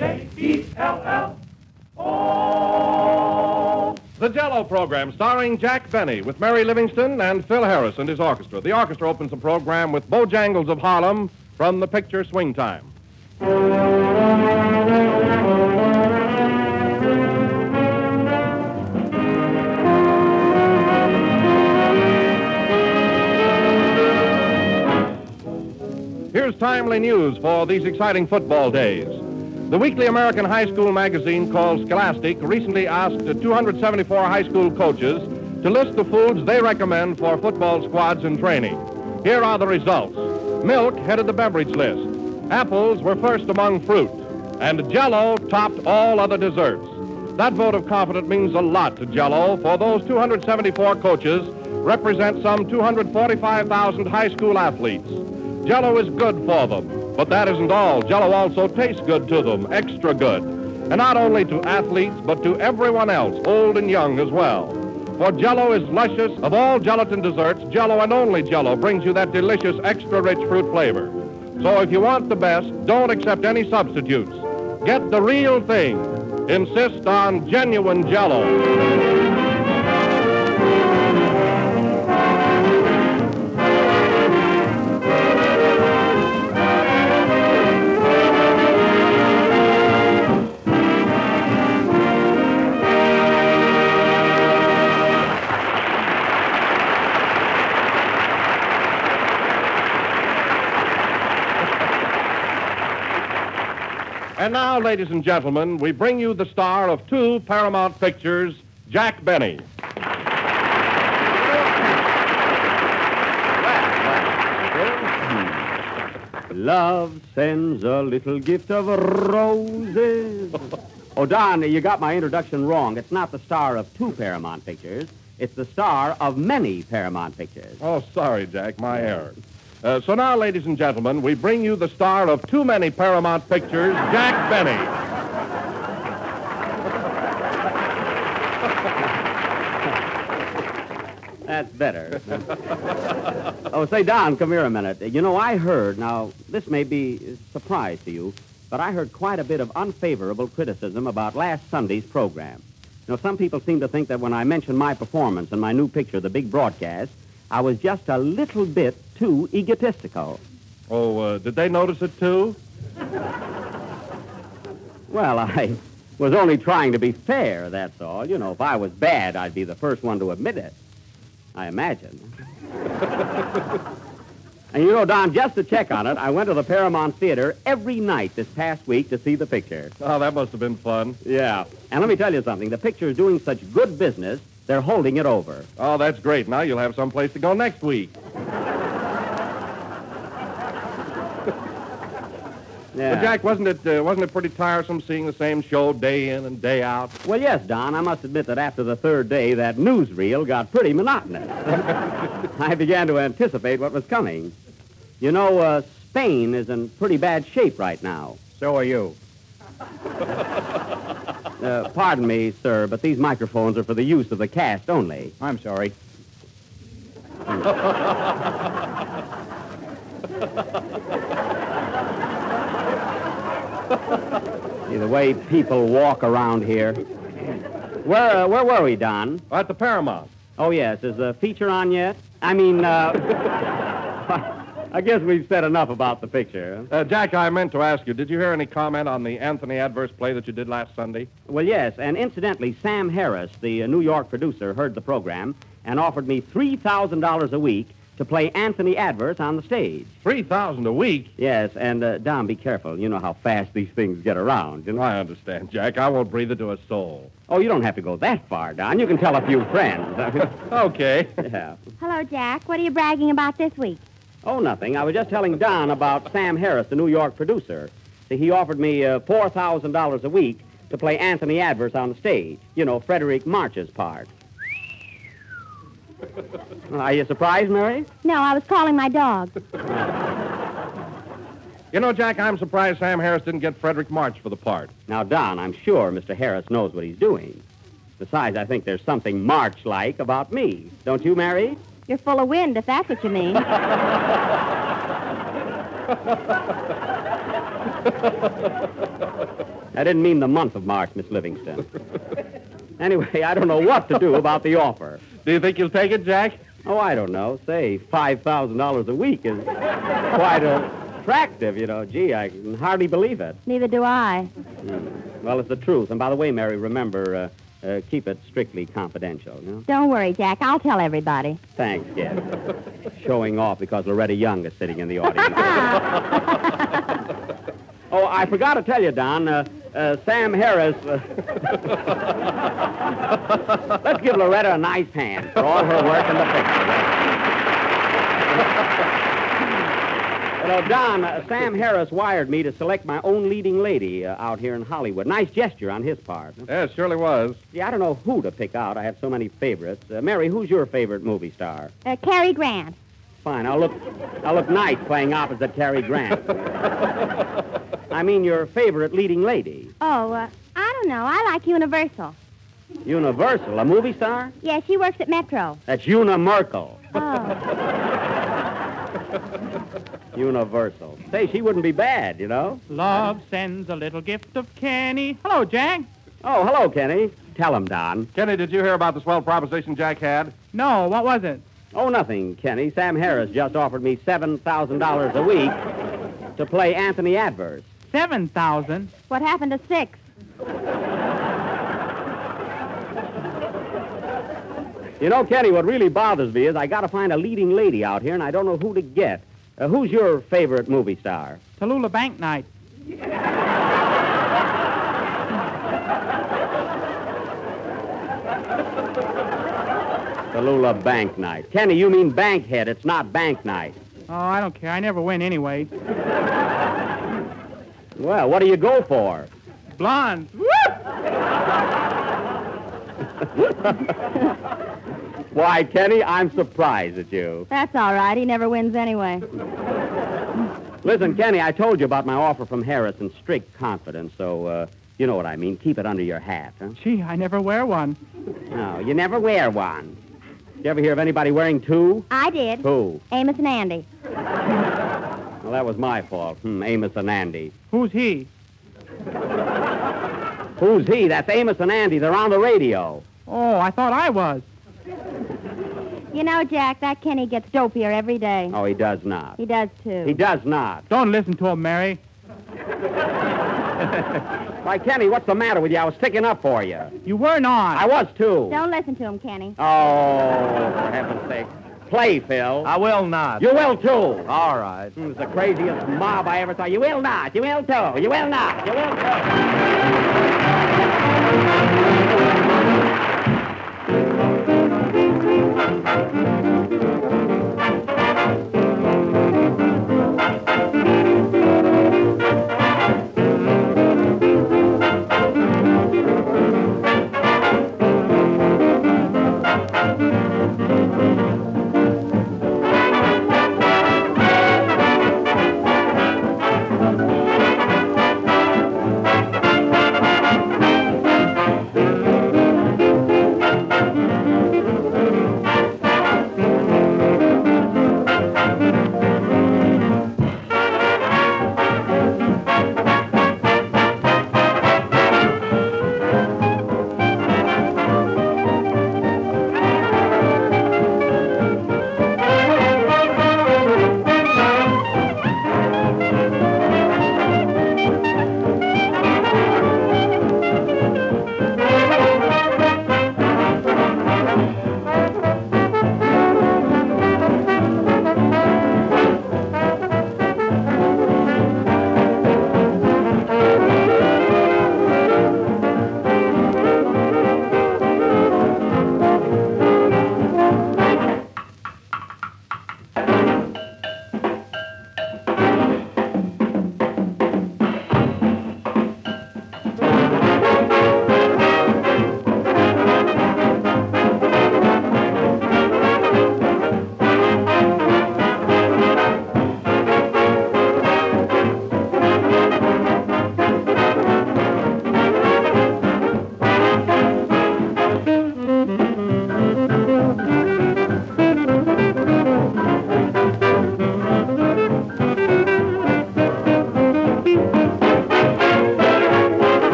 J-E-L-L-O. The Jell-O program, starring Jack Benny, with Mary Livingston and Phil Harris and his orchestra. The orchestra opens the program with Bojangles of Harlem from the picture Swing Time. Here's timely news for these exciting football days. The weekly American high school magazine called Scholastic recently asked 274 high school coaches to list the foods they recommend for football squads in training. Here are the results. Milk headed the beverage list. Apples were first among fruit. And Jell-O topped all other desserts. That vote of confidence means a lot to Jell-O, for those 274 coaches represent some 245,000 high school athletes. Jell-O is good for them. But that isn't all. Jell-O also tastes good to them, extra good. And not only to athletes, but to everyone else, old and young as well. For Jell-O is luscious. Of all gelatin desserts, Jell-O and only Jell-O brings you that delicious, extra-rich fruit flavor. So if you want the best, don't accept any substitutes. Get the real thing. Insist on genuine Jell-O. And now, ladies and gentlemen, we bring you the star of two Paramount pictures, Jack Benny. Love sends a little gift of roses. Oh, Don, you got my introduction wrong. It's not the star of two Paramount pictures. It's the star of many Paramount pictures. Oh, sorry, Jack, my error. So now, ladies and gentlemen, we bring you the star of too many Paramount pictures, Jack Benny. That's better. Oh, say, Don, come here a minute. You know, I heard, now, this may be a surprise to you, but I heard quite a bit of unfavorable criticism about last Sunday's program. You know, some people seem to think that when I mentioned my performance in my new picture, The Big Broadcast, I was just a little bit too egotistical. Oh, did they notice it, too? Well, I was only trying to be fair, that's all. You know, if I was bad, I'd be the first one to admit it. I imagine. And you know, Don, just to check on it, I went to the Paramount Theater every night this past week to see the picture. Oh, that must have been fun. Yeah. And let me tell you something. The picture is doing such good business, they're holding it over. Oh, that's great. Now you'll have some place to go next week. Yeah. But Jack, wasn't it pretty tiresome seeing the same show day in and day out? Well, yes, Don. I must admit that after the third day, that newsreel got pretty monotonous. I began to anticipate what was coming. You know, Spain is in pretty bad shape right now. So are you. Pardon me, sir, but these microphones are for the use of the cast only. I'm sorry. See the way people walk around here. Where were we, Don? At the Paramount. Oh, yes. Is the feature on yet? I mean, I guess we've said enough about the picture. Jack, I meant to ask you, did you hear any comment on the Anthony Adverse play that you did last Sunday? Well, yes, and incidentally, Sam Harris, the New York producer, heard the program and offered me $3,000 a week to play Anthony Adverse on the stage. $3,000 a week? Yes, and, Don, be careful. You know how fast these things get around, you know? I understand, Jack. I won't breathe it to a soul. Oh, you don't have to go that far, Don. You can tell a few friends. Okay. Yeah. Hello, Jack. What are you bragging about this week? Oh, nothing. I was just telling Don about Sam Harris, the New York producer. See, he offered me $4,000 a week to play Anthony Adverse on the stage. You know, Frederick March's part. Are you surprised, Mary? No, I was calling my dog. You know, Jack, I'm surprised Sam Harris didn't get Frederick March for the part. Now, Don, I'm sure Mr. Harris knows what he's doing. Besides, I think there's something March-like about me. Don't you, Mary? You're full of wind, if that's what you mean. I didn't mean the month of March, Miss Livingston. Anyway, I don't know what to do about the offer. Do you think you'll take it, Jack? Oh, I don't know. Say, $5,000 a week is quite attractive, you know. Gee, I can hardly believe it. Neither do I. Well, it's the truth. And by the way, Mary, remember, keep it strictly confidential, you know? Don't worry, Jack. I'll tell everybody. Thanks, kid. Showing off because Loretta Young is sitting in the audience. Oh, I forgot to tell you, Don. Sam Harris. Let's give Loretta a nice hand for all her work in the picture. You know, Don, Sam Harris wired me to select my own leading lady out here in Hollywood. Nice gesture on his part. Yeah, it surely was. Yeah, I don't know who to pick out. I have so many favorites. Mary, who's your favorite movie star? Cary Grant. Fine. I'll look nice playing opposite Cary Grant. I mean, your favorite leading lady. Oh, I don't know. I like Universal. Universal, a movie star? Yeah, she works at Metro. That's Una Merkel. Oh. Universal. Say, she wouldn't be bad, you know? Love sends a little gift of candy. Hello, Jack. Oh, hello, Kenny. Tell him, Don. Kenny, did you hear about the swell proposition Jack had? No, what was it? Oh, nothing, Kenny. Sam Harris just offered me $7,000 a week to play Anthony Adverse. 7,000. What happened to 6? You know, Kenny, what really bothers me is I got to find a leading lady out here, and I don't know who to get. Who's your favorite movie star? Tallulah Banknight. Tallulah Banknight. Kenny, you mean Bankhead. It's not Banknight. Oh, I don't care. I never win anyway. Well, what do you go for? Blonde. Why, Kenny, I'm surprised at you. That's all right. He never wins anyway. Listen, Kenny, I told you about my offer from Harris in strict confidence, so, you know what I mean. Keep it under your hat, huh? Gee, I never wear one. No, you never wear one. You ever hear of anybody wearing two? I did. Who? Amos and Andy. Well, that was my fault. Amos and Andy. Who's he? Who's he? That's Amos and Andy. They're on the radio. Oh, I thought I was. You know, Jack, that Kenny gets dopier every day. Oh, he does not. He does, too. He does not. Don't listen to him, Mary. Why, Kenny, what's the matter with you? I was sticking up for you. You were not. I was, too. Don't listen to him, Kenny. Oh, for heaven's sake. Play, Phil. I will not. You will, too. All right. It's the craziest mob I ever saw. You will not. You will, too. You will not. You will, too.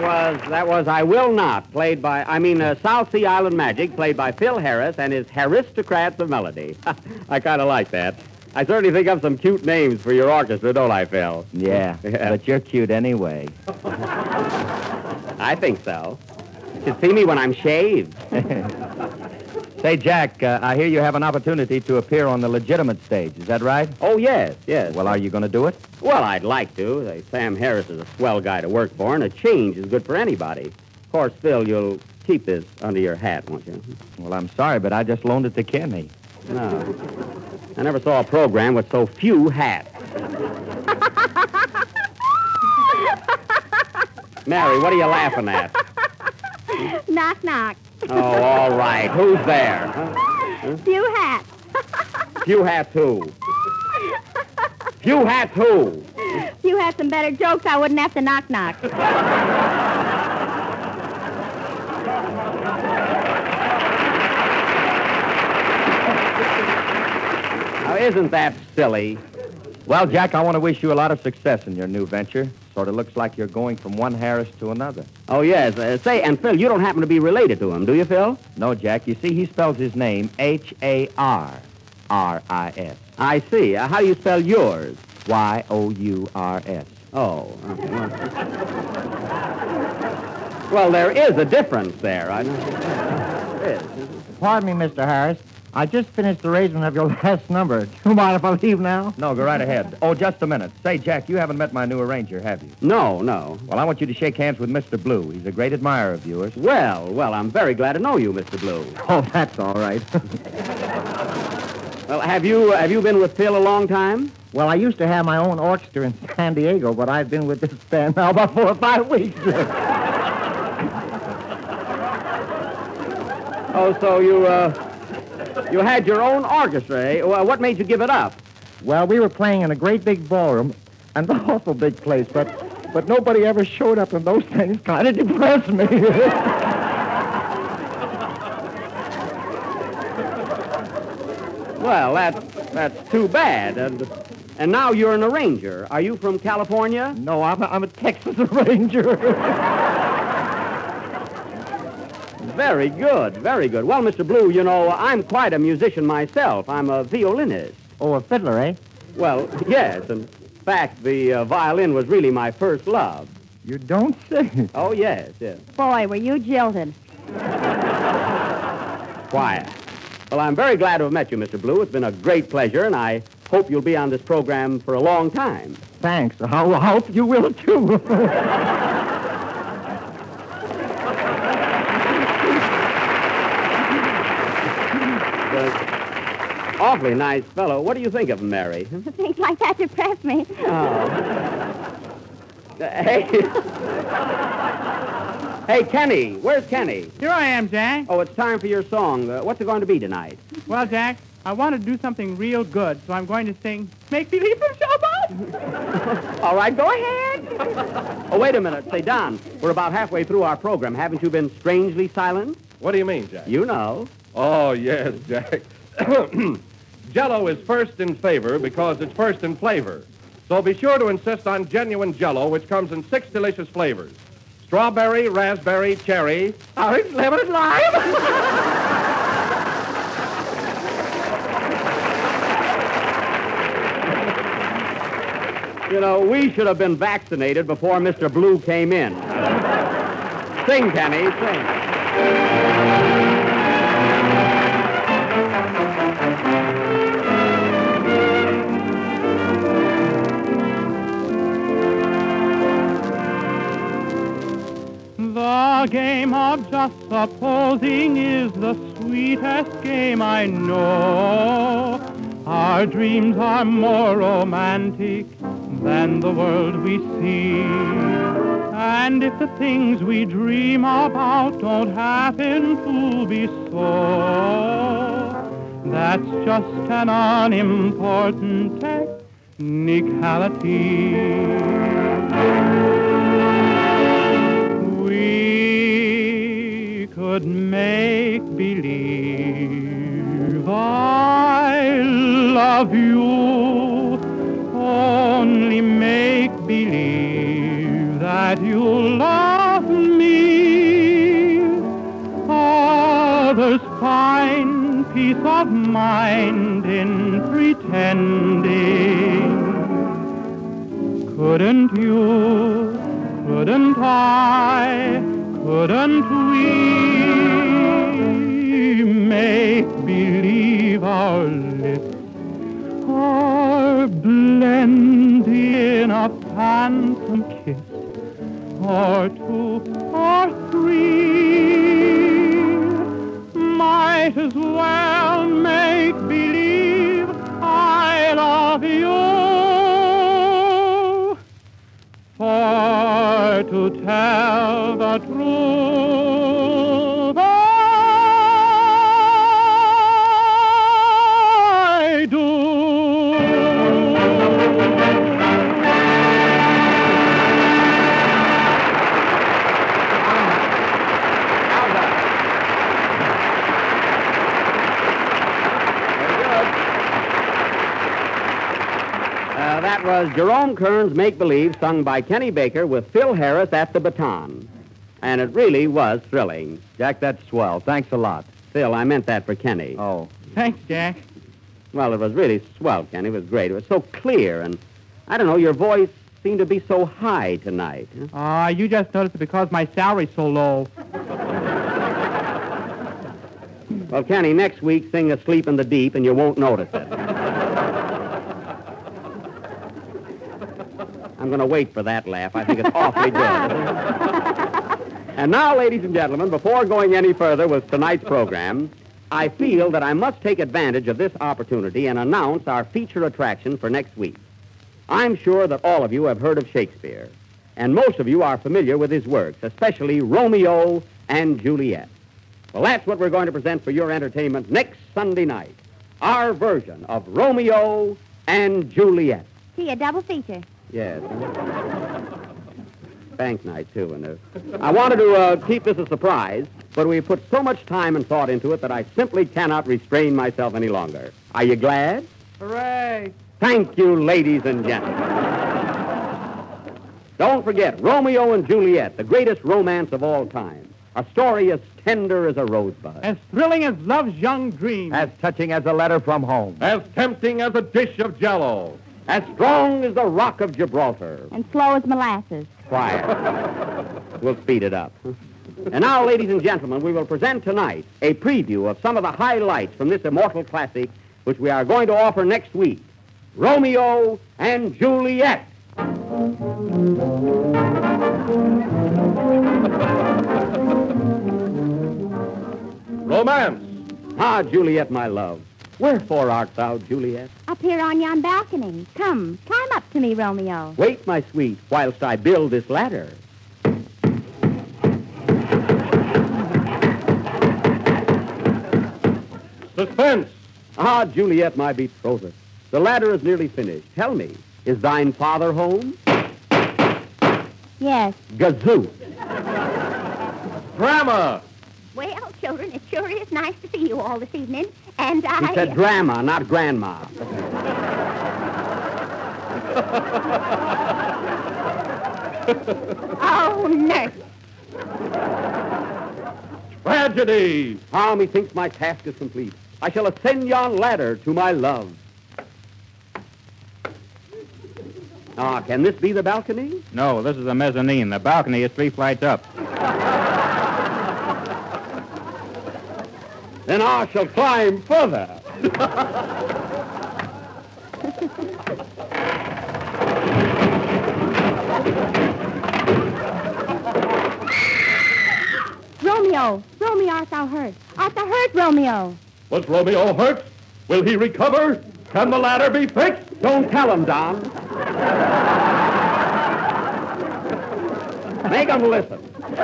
was I Will Not, South Sea Island Magic, played by Phil Harris and his Haristocrats of Melody. I kind of like that. I certainly think of some cute names for your orchestra, don't I, Phil? Yeah, but you're cute anyway. I think so. You should see me when I'm shaved. Say, Jack, I hear you have an opportunity to appear on the legitimate stage. Is that right? Oh, yes. Well, are you going to do it? Well, I'd like to. Sam Harris is a swell guy to work for, and a change is good for anybody. Of course, Phil, you'll keep this under your hat, won't you? Well, I'm sorry, but I just loaned it to Kenny. No. I never saw a program with so few hats. Mary, what are you laughing at? Knock, knock. Oh, all right. Who's there? Huh? Few hats. Few hats who? Few hats who? If you had some better jokes, I wouldn't have to knock, knock. Now, isn't that silly? Well, Jack, I want to wish you a lot of success in your new venture. Sort of looks like you're going from one Harris to another. Oh, yes. Say, and Phil, you don't happen to be related to him, do you, Phil? No, Jack. You see, he spells his name H-A-R-R-I-S. I see. How do you spell yours? Y-O-U-R-S. Oh. Well, there is a difference there. I know. There is. Pardon me, Mr. Harris. I just finished the arrangement of your last number. Do you mind if I leave now? No, go right ahead. Oh, just a minute. Say, Jack, you haven't met my new arranger, have you? No. Well, I want you to shake hands with Mr. Blue. He's a great admirer of yours. Well, I'm very glad to know you, Mr. Blue. Oh, that's all right. Well, have you been with Phil a long time? Well, I used to have my own orchestra in San Diego, but I've been with this band now about 4 or 5 weeks. Oh, so you had your own orchestra, eh? Well, what made you give it up? Well, we were playing in a great big ballroom, and an awful big place, but nobody ever showed up, and those things kind of depressed me. Well, that's too bad. And now you're an arranger. Are you from California? No, I'm a Texas arranger. Very good, very good. Well, Mr. Blue, you know, I'm quite a musician myself. I'm a violinist. Oh, a fiddler, eh? Well, yes. In fact, the violin was really my first love. You don't say. Oh, yes. Boy, were you jilted. Quiet. Well, I'm very glad to have met you, Mr. Blue. It's been a great pleasure, and I hope you'll be on this program for a long time. Thanks. I hope you will, too. Awfully nice fellow. What do you think of him, Mary? Things like that depress me. Oh. Hey. Hey, Kenny. Where's Kenny? Here I am, Jack. Oh, it's time for your song. What's it going to be tonight? Well, Jack, I want to do something real good, so I'm going to sing Make Believe from Showboat. All right, go ahead. Oh, wait a minute. Say, Don, we're about halfway through our program. Haven't you been strangely silent? What do you mean, Jack? You know. Oh, yes, Jack. Jell-O is first in favor because it's first in flavor. So be sure to insist on genuine Jell-O, which comes in 6 delicious flavors. Strawberry, raspberry, cherry, orange, lemon, and lime. You know, we should have been vaccinated before Mr. Blue came in. Sing, Kenny, sing. The game of just supposing is the sweetest game I know. Our dreams are more romantic than the world we see. And if the things we dream about don't happen to be so, that's just an unimportant technicality. We could make believe I love you, only make believe that you love me peace of mind in pretending. Couldn't you, couldn't I, couldn't we make believe our lips are blended in a phantom kiss, or two, or three? Might as well make believe I love you. For to tell the truth, I do. That was Jerome Kern's Make Believe, sung by Kenny Baker with Phil Harris at the baton. And it really was thrilling. Jack, that's swell. Thanks a lot. Phil, I meant that for Kenny. Oh. Thanks, Jack. Well, it was really swell, Kenny. It was great. It was so clear, and I don't know, your voice seemed to be so high tonight. Huh? You just noticed it because my salary's so low. Well, Kenny, next week sing Asleep in the Deep, and you won't notice it. I'm going to wait for that laugh. I think it's awfully good. And now, ladies and gentlemen, before going any further with tonight's program, I feel that I must take advantage of this opportunity and announce our feature attraction for next week. I'm sure that all of you have heard of Shakespeare, and most of you are familiar with his works, especially Romeo and Juliet. Well, that's what we're going to present for your entertainment next Sunday night, our version of Romeo and Juliet. See, a double feature. Yes. Bank night, too. And I wanted to keep this a surprise, but we put so much time and thought into it that I simply cannot restrain myself any longer. Are you glad? Hooray! Thank you, ladies and gentlemen. Don't forget, Romeo and Juliet, the greatest romance of all time. A story as tender as a rosebud. As thrilling as love's young dream. As touching as a letter from home. As tempting as a dish of Jell-O. As strong as the Rock of Gibraltar. And slow as molasses. Quiet. We'll speed it up. And now, ladies and gentlemen, we will present tonight a preview of some of the highlights from this immortal classic, which we are going to offer next week. Romeo and Juliet. Romance. Ah, Juliet, my love. Wherefore art thou, Juliet? Up here on yon balcony. Come, climb up to me, Romeo. Wait, my sweet, whilst I build this ladder. Suspense. Ah, Juliet, my betrothed. The ladder is nearly finished. Tell me, is thine father home? Yes. Gazoo. Drama. Well, children, it sure is nice to see you all this evening. And He said drama, not grandma. Oh, nurse. Tragedy. Ah, methinks my task is complete. I shall ascend yon ladder to my love. Ah, can this be the balcony? No, this is a mezzanine. The balcony is 3 flights up. Then I shall climb further. Romeo, art thou hurt? Art thou hurt, Romeo? Was Romeo hurt? Will he recover? Can the ladder be fixed? Don't tell him, Don. Make him listen.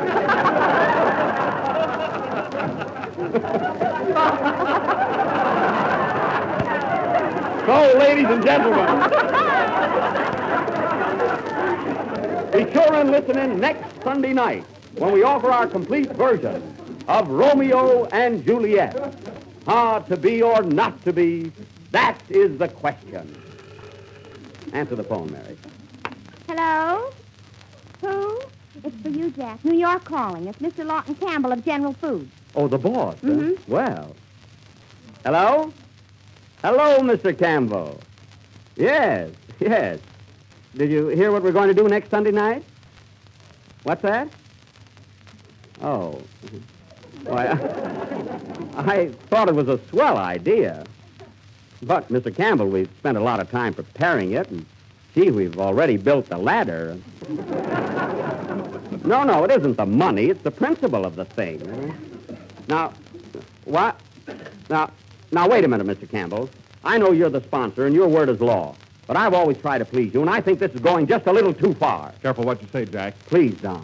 So, ladies and gentlemen, be sure and listen in next Sunday night when we offer our complete version of Romeo and Juliet. Ah, to be or not to be, that is the question. Answer the phone, Mary. Hello? Who? It's for you, Jack. New York calling. It's Mr. Lawton Campbell of General Foods. Oh, the boss. huh? Mhm. Well. Hello? Hello, Mr. Campbell. Yes, yes. Did you hear what we're going to do next Sunday night? What's that? Oh. Why, I thought it was a swell idea. But, Mr. Campbell, we've spent a lot of time preparing it, and, gee, we've already built the ladder. No, it isn't the money. It's the principle of the thing. Now, what? Now, wait a minute, Mr. Campbell. I know you're the sponsor, and your word is law. But I've always tried to please you, and I think this is going just a little too far. Careful what you say, Jack. Please, Don.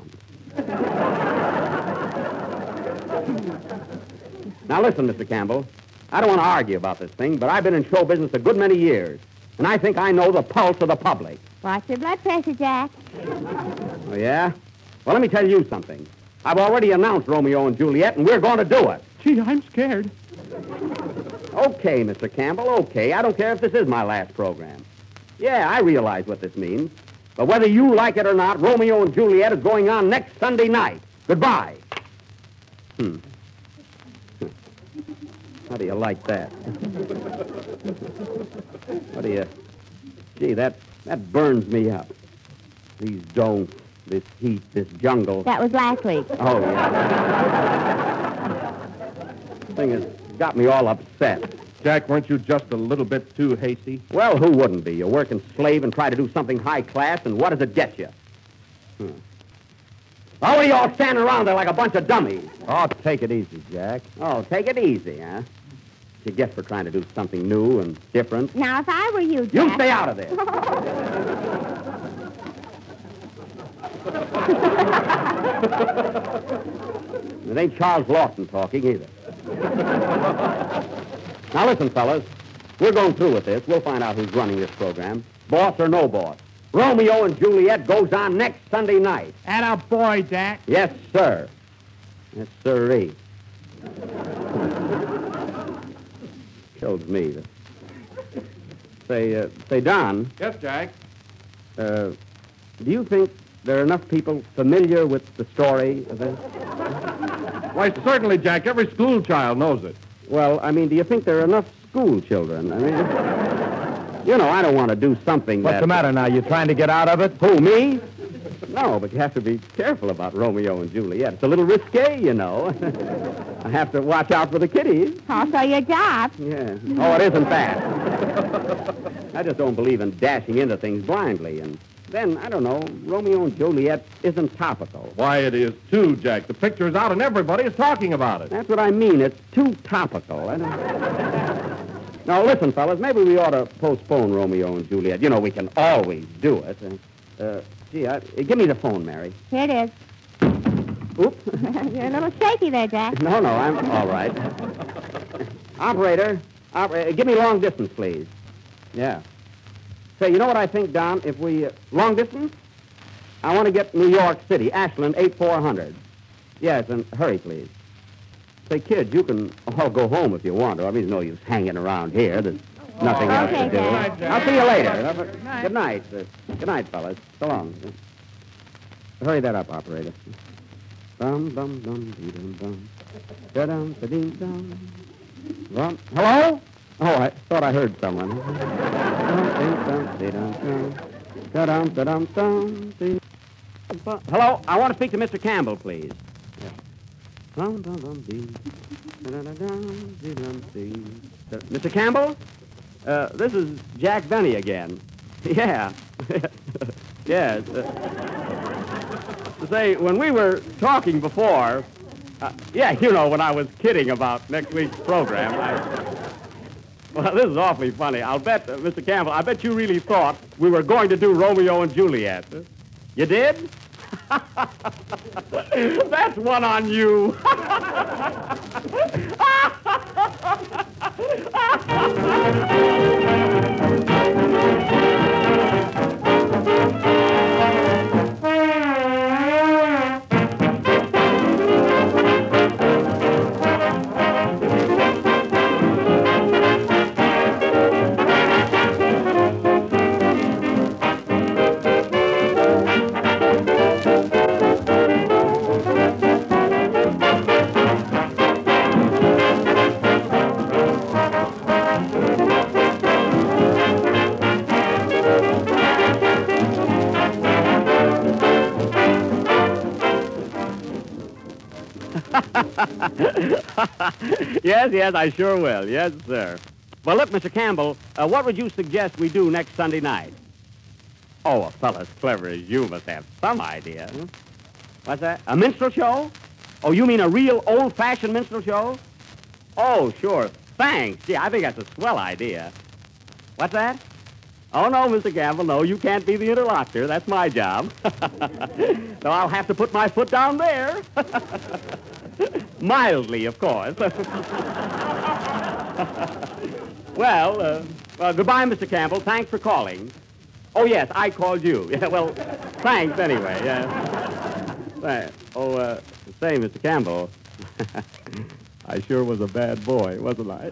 Now, listen, Mr. Campbell. I don't want to argue about this thing, but I've been in show business a good many years, and I think I know the pulse of the public. Watch your blood pressure, Jack. Oh, yeah? Well, let me tell you something. I've already announced Romeo and Juliet, and we're going to do it. Gee, I'm scared. Okay, Mr. Campbell, okay. I don't care if this is my last program. Yeah, I realize what this means. But whether you like it or not, Romeo and Juliet is going on next Sunday night. Goodbye. How do you like that? What do you... Gee, that burns me up. These don'ts, this heat, this jungle. That was last week. Oh, yeah. This thing has got me all upset. Jack, weren't you just a little bit too hasty? Well, who wouldn't be? You work and slave and try to do something high class, and what does it get you? Oh, what are you all standing around there like a bunch of dummies? Oh, take it easy, Jack. Oh, take it easy, huh? What you get for trying to do something new and different. Now, if I were you, Jack... You stay out of this. It ain't Charles Lawson talking either. Now, listen, fellas. We're going through with this. We'll find out who's running this program. Boss or no boss. Romeo and Juliet goes on next Sunday night. And a boy, Jack. Yes, sir. Yes, sirree. Kills me. Say, Don, Yes, Jack. do you think there are enough people familiar with the story of this? Why, certainly, Jack. Every school child knows it. Well, I mean, do you think there are enough school children? I mean, you know, I don't want to do something What's the matter now? You trying to get out of it? Who, me? No, but you have to be careful about Romeo and Juliet. It's a little risque, you know. I have to watch out for the kiddies. Also your job. Yeah. Oh, it isn't that. I just don't believe in dashing into things blindly. And then, I don't know, Romeo and Juliet isn't topical. Why, it is, too, Jack. The picture is out and everybody is talking about it. That's what I mean. It's too topical. Now, listen, fellas, maybe we ought to postpone Romeo and Juliet. You know, we can always do it. Give me the phone, Mary. Here it is. Oops. You're a little shaky there, Jack. No, I'm all right. Operator, give me long distance, please. Yeah. Say, you know what I think, Don? If we... long distance? I want to get New York City, Ashland, 8400. Yes, and hurry, please. Say, kids, you can all go home if you want to. I mean, there's no use hanging around here. There's nothing else to do. Jack. I'll see you later. Good night. Good night, fellas. So long. Hurry that up, operator. Bum, bum, bum, dee, dum, bum. Da-dum, da-dee, dum. Bum. Hello? Oh, I thought I heard someone. Hello? I want to speak to Mr. Campbell, please. Mr. Campbell? This is Jack Benny again. Yeah. Yes. Say, when we were talking before, you know, when I was kidding about next week's program, well, this is awfully funny. I'll bet, Mr. Campbell, I bet you really thought we were going to do Romeo and Juliet. You did? That's one on you. Yes, I sure will. Yes, sir. Well, look, Mr. Campbell, what would you suggest we do next Sunday night? Oh, a fellow as clever as you must have some idea. Huh? What's that? A minstrel show? Oh, you mean a real old-fashioned minstrel show? Oh, sure. Thanks. Gee, I think that's a swell idea. What's that? Oh, no, Mr. Campbell, no, you can't be the interlocutor. That's my job. So I'll have to put my foot down there. Mildly, of course. Well, goodbye, Mr. Campbell. Thanks for calling. Oh, yes, I called you. Yeah, well, thanks anyway. Say, Mr. Campbell, I sure was a bad boy, wasn't I?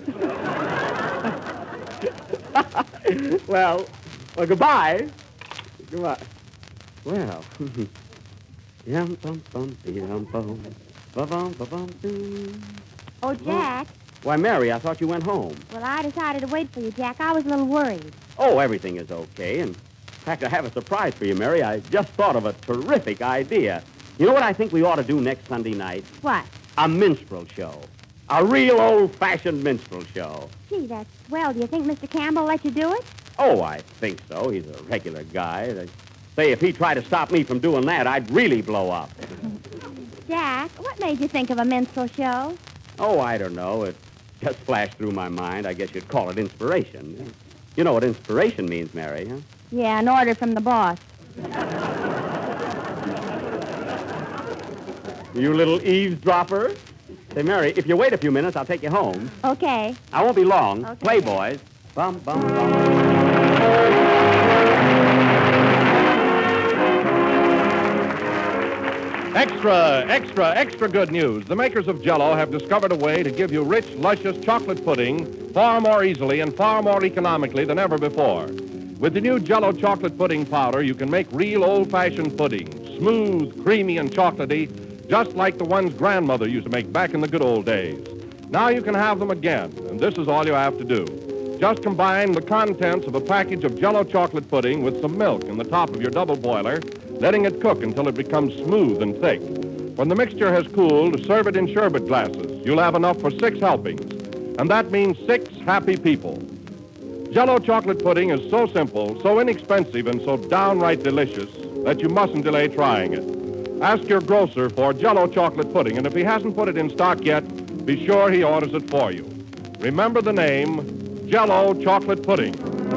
Well, goodbye. Goodbye. Well, yum bum bum yum bum bum bum bum. Oh, Jack. Why, Mary, I thought you went home. Well, I decided to wait for you, Jack. I was a little worried. Oh, everything is okay. And in fact, I have a surprise for you, Mary. I just thought of a terrific idea. You know what I think we ought to do next Sunday night? What? A minstrel show. A real old-fashioned minstrel show. Gee, that's swell. Do you think Mr. Campbell will let you do it? Oh, I think so. He's a regular guy. They say if he tried to stop me from doing that, I'd really blow up. Jack, what made you think of a minstrel show? Oh, I don't know. It just flashed through my mind. I guess you'd call it inspiration. You know what inspiration means, Mary, huh? Yeah, an order from the boss. You little eavesdropper. Say, Mary, if you wait a few minutes, I'll take you home. Okay. I won't be long. Okay. Play, boys. Bum, bum, bum. Extra good news. The makers of Jell-O have discovered a way to give you rich, luscious chocolate pudding far more easily and far more economically than ever before. With the new Jell-O chocolate pudding powder, you can make real old-fashioned pudding, smooth, creamy, and chocolatey, just like the ones Grandmother used to make back in the good old days. Now you can have them again, and this is all you have to do. Just combine the contents of a package of Jell-O chocolate pudding with some milk in the top of your double boiler, letting it cook until it becomes smooth and thick. When the mixture has cooled, serve it in sherbet glasses. You'll have enough for 6 helpings, and that means 6 happy people. Jell-O chocolate pudding is so simple, so inexpensive, and so downright delicious that you mustn't delay trying it. Ask your grocer for Jell-O chocolate pudding, and if he hasn't put it in stock yet, be sure he orders it for you. Remember the name, Jell-O chocolate pudding.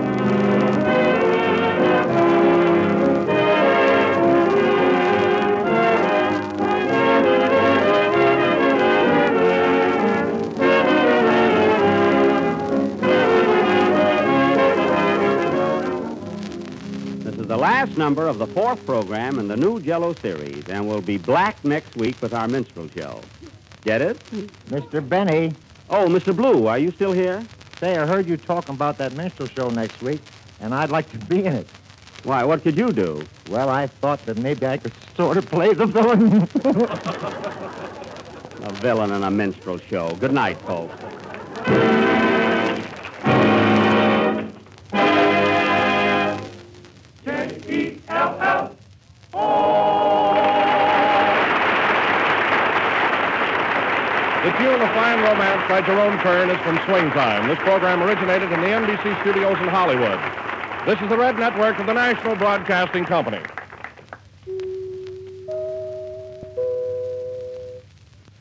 The last number of the 4th program in the new Jell-O series, and we'll be black next week with our minstrel show. Get it? Mr. Benny, Oh, Mr. Blue, are you still here? say, I heard you talking about that minstrel show next week, and I'd like to be in it. Why, what could you do? Well, I thought that maybe I could sort of play the villain. A villain in a minstrel show. Good night, folks. The tune A Fine Romance by Jerome Kern is from Swing Time. This program originated in the NBC studios in Hollywood. This is the Red Network of the National Broadcasting Company.